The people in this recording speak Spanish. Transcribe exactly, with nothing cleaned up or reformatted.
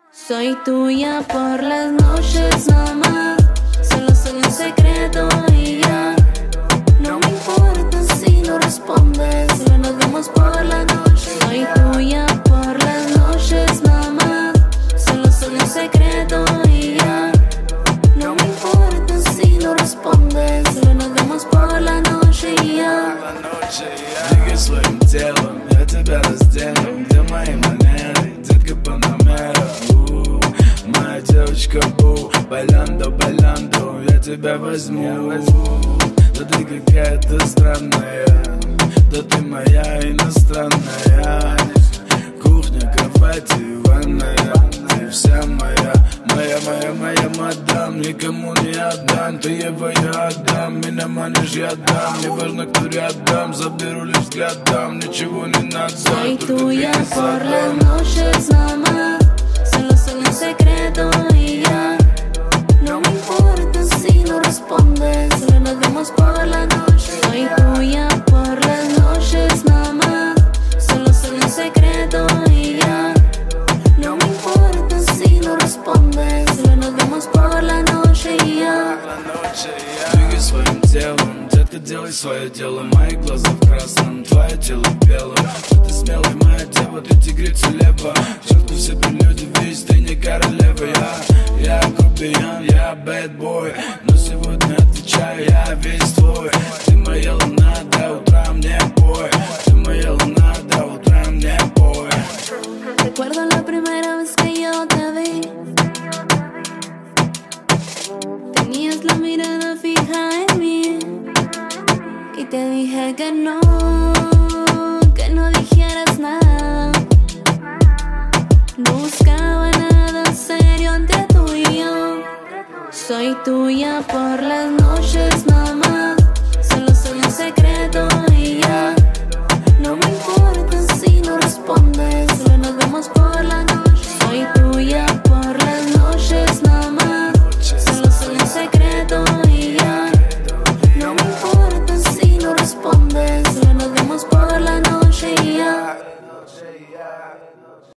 Soy tuya por las noches, mamá. Solo soy un secreto y ya. No me importa si no respondes. Solo nos vemos por la noche. Soy tuya por las noches, mamá. Solo soy un secreto y ya. No me importa si no respondes. Solo nos vemos por la noche y ya. Двигай своим телом, я тебя раздену. Где мои манеры, детка Панамера. У, моя девочка Бу, байландо, байландо, я тебя возьму. Да ты какая-то странная, да ты моя иностранная. Кухня, кровать и ванная, ты вся моя. Моя, моя, моя мадам, никому не отдам. Ты его я отдам, меня манишь я дам. Не важно, кто рядом, заберу лишь взглядом. Ничего не надо. Soy tuya por las noches, mamá. Solo soy un secreto y ya. No me importa si no respondes. Solo nos vemos por la noche. Soy tuya por las noches, mamá. Solo soy un secreto y ya. No me importa si no respondes. Solo nos vemos por la noche y ya. Двигай своим телом, детка, делай свое дело. Мои глаза в красном, твое тело в белом. Ты смелая моя дева, ты тигрица лева. Черту все люди, видишь, ты не королева. Я, я грубиян, я bad boy. Но сегодня отвечаю, я весь твой. Ты моя луна, до утра мне бой. Ты моя луна, до утра мне бой. Recuerdo la primera vez que yo te vi. Tenías la mirada fija en mí y te dije que no, que no dijeras nada. No buscaba nada serio entre tú y yo. Soy tuya por las noches, mamá.